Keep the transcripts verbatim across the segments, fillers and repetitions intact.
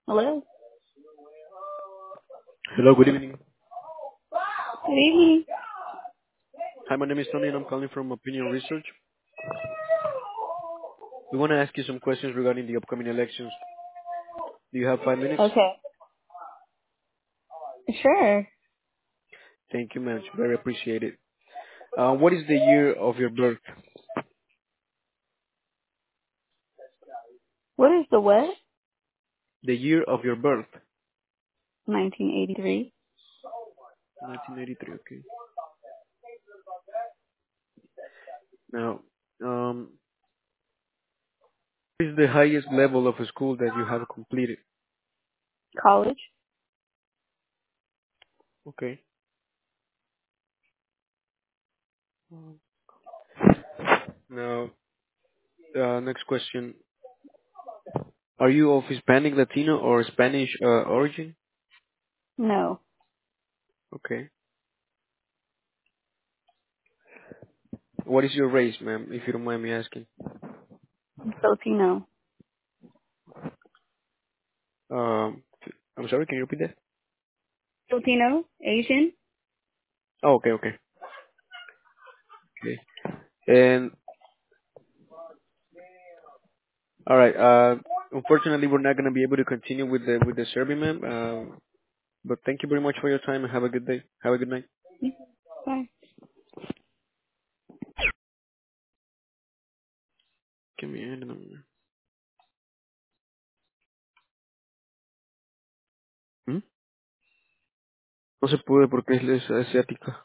Hello. Hello, good evening. Good evening. Hi, my name is Tony, and I'm calling from Opinion Research. We want to ask you some questions regarding the upcoming elections. Do you have five minutes? Okay. Sure. Thank you, ma'am. Very appreciated. Uh, what is the year of your birth? What is the what? The year of your birth. nineteen eighty-three. nineteen eighty-three, okay. Now, um, what is the highest level of a school that you have completed? College. Okay. Now, uh, next question. Are you of Hispanic, Latino, or Spanish uh, origin? No. Okay. What is your race, ma'am, if you don't mind me asking? Filipino. Um, I'm sorry, can you repeat that? Filipino. Asian. Oh, okay, okay. Okay. And all right. Uh, unfortunately, we're not going to be able to continue with the with the survey, ma'am. Uh, but thank you very much for your time and have a good day. Have a good night. Bye. Give me a number. ¿Mm? No se puede porque es, es asiática.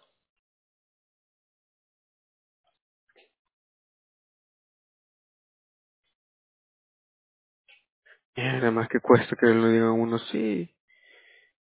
Mierda, más que cuesta que le digan a uno sí.